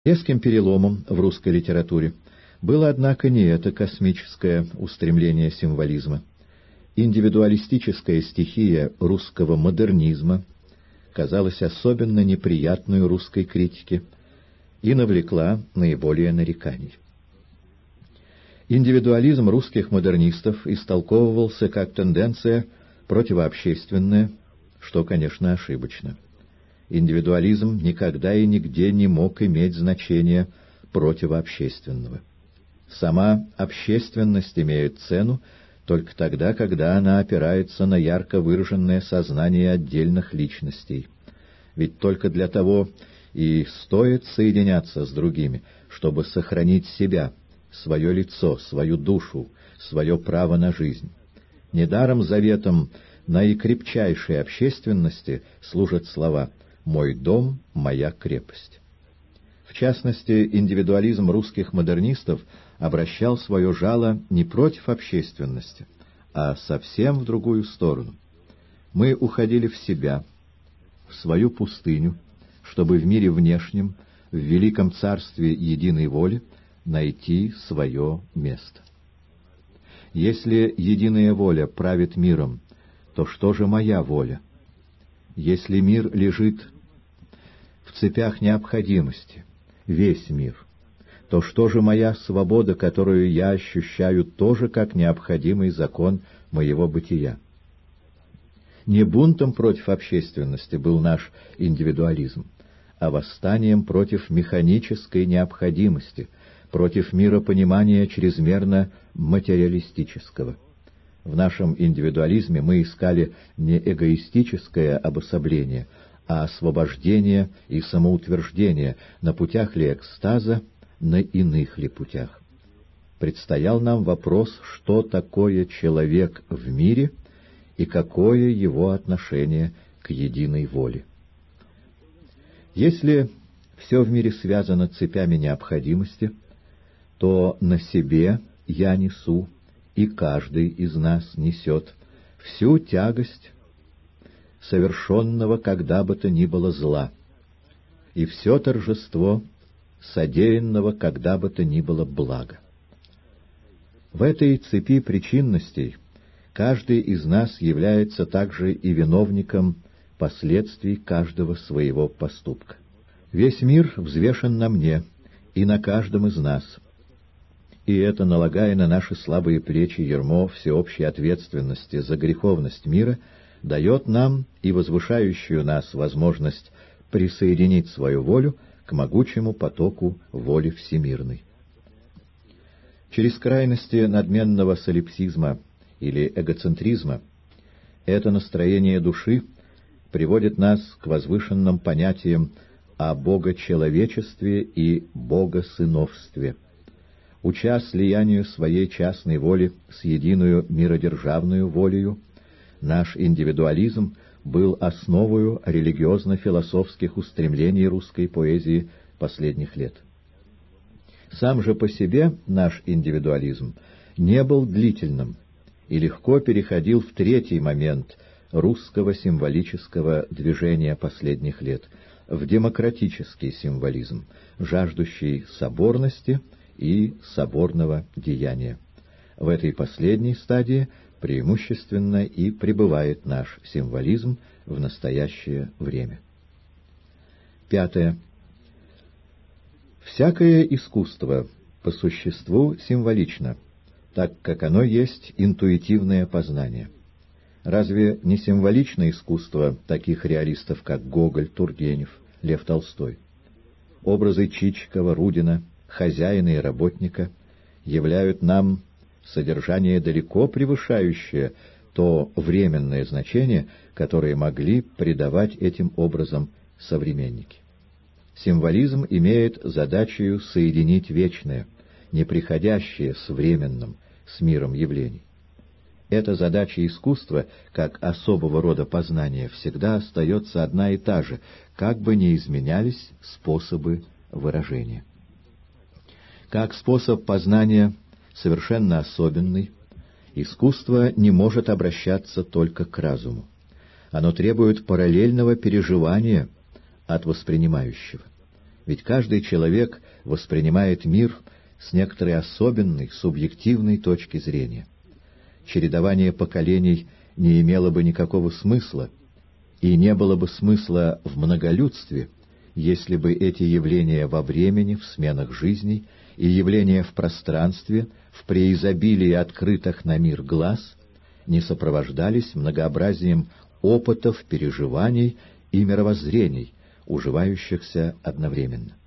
Резким переломом в русской литературе было, однако, не это космическое устремление символизма. Индивидуалистическая стихия русского модернизма казалась особенно неприятной русской критике и навлекла наиболее нареканий. Индивидуализм русских модернистов истолковывался как тенденция противообщественная, что, конечно, ошибочно. Индивидуализм никогда и нигде не мог иметь значения противообщественного. Сама общественность имеет цену только тогда, когда она опирается на ярко выраженное сознание отдельных личностей. Ведь только для того и стоит соединяться с другими, чтобы сохранить себя, свое лицо, свою душу, свое право на жизнь. Недаром заветом наикрепчайшей общественности служат слова «мой дом, моя крепость». В частности, индивидуализм русских модернистов обращал свое жало не против общественности, а совсем в другую сторону. Мы уходили в себя, в свою пустыню, чтобы в мире внешнем, в великом царстве единой воли, найти свое место. Если единая воля правит миром, то что же моя воля? Если мир лежит в цепях необходимости, весь мир, то что же моя свобода, которую я ощущаю тоже как необходимый закон моего бытия? Не бунтом против общественности был наш индивидуализм, а восстанием против механической необходимости, против миропонимания чрезмерно материалистического. В нашем индивидуализме мы искали не эгоистическое обособление, а освобождение и самоутверждение, на путях ли экстаза, на иных ли путях. Предстоял нам вопрос, что такое человек в мире и какое его отношение к единой воле. Если все в мире связано цепями необходимости, то на себе я несу, и каждый из нас несет всю тягость совершенного когда бы то ни было зла и все торжество содеянного когда бы то ни было блага. В этой цепи причинностей каждый из нас является также и виновником последствий каждого своего поступка. Весь мир взвешен на мне и на каждом из нас, и это, налагая на наши слабые плечи ярмо всеобщей ответственности за греховность мира, дает нам и возвышающую нас возможность присоединить свою волю к могучему потоку воли всемирной. Через крайности надменного солипсизма или эгоцентризма это настроение души приводит нас к возвышенным понятиям о богочеловечестве и богосыновстве. Уча слиянию своей частной воли с единую миродержавную волею, наш индивидуализм был основою религиозно-философских устремлений русской поэзии последних лет. Сам же по себе наш индивидуализм не был длительным и легко переходил в третий момент русского символического движения последних лет, в демократический символизм, жаждущий соборности и соборного деяния. В этой последней стадии преимущественно и пребывает наш символизм в настоящее время. 5. Всякое искусство по существу символично, так как оно есть интуитивное познание. Разве не символично искусство таких реалистов, как Гоголь, Тургенев, Лев Толстой? Образы Чичикова, Рудина, хозяина и работника являют нам содержание далеко превышающее то временное значение, которое могли придавать этим образом современники. Символизм имеет задачу соединить вечное, неприходящее с временным, с миром явлений. Эта задача искусства, как особого рода познания, всегда остается одна и та же, как бы ни изменялись способы выражения. Как способ познания совершенно особенный, искусство не может обращаться только к разуму. Оно требует параллельного переживания от воспринимающего. Ведь каждый человек воспринимает мир с некоторой особенной, субъективной точки зрения. Чередование поколений не имело бы никакого смысла, и не было бы смысла в многолюдстве, если бы эти явления во времени, в сменах жизней, и явления в пространстве, в преизобилии открытых на мир глаз, не сопровождались многообразием опытов, переживаний и мировоззрений, уживающихся одновременно.